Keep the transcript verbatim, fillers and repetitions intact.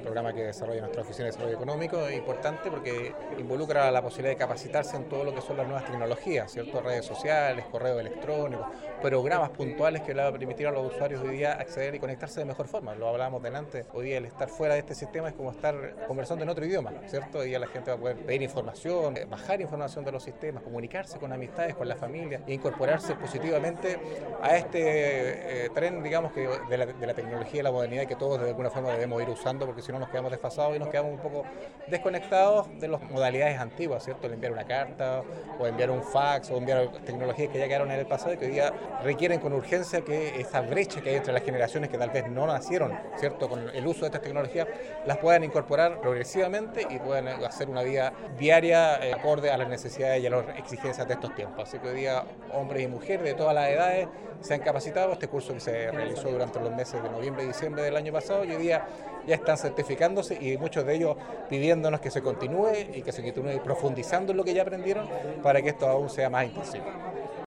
programa que desarrolla nuestra Oficina de Desarrollo Económico es importante porque involucra la posibilidad de capacitarse en todo lo que son las nuevas tecnologías, ¿cierto? Redes sociales, correo electrónico, programas puntuales que le van a permitir a los usuarios hoy día acceder y conectarse de mejor forma. Lo hablábamos delante, hoy día el estar fuera de este sistema es como estar conversando en otro idioma, ¿cierto? Hoy día la gente va a poder pedir información, bajar información de los sistemas, comunicarse con amistades, con la familia e incorporarse positivamente a este eh, tren, digamos, que de la, de la tecnología y la modernidad que todos de alguna forma debemos ir usando, porque si no nos quedamos desfasados y nos quedamos un poco desconectados de las modalidades antiguas, ¿cierto? El enviar una carta o enviar un fax o enviar tecnologías que ya quedaron en el pasado y que hoy día requieren con urgencia que esa brecha que hay entre las generaciones que tal vez no nacieron, ¿cierto?, con el uso de estas tecnologías, las puedan incorporar progresivamente y puedan hacer una vida diaria eh, acorde a las necesidades y a las exigencias de estos tiempos. Así que hoy día hombres y mujeres de todas las edades se han capacitado. Este curso que se realizó durante los meses de noviembre y diciembre del año pasado y hoy día ya están certificándose y muchos de ellos pidiéndonos que se continúe y que se continúe profundizando en lo que ya aprendieron para que esto aún sea más intensivo.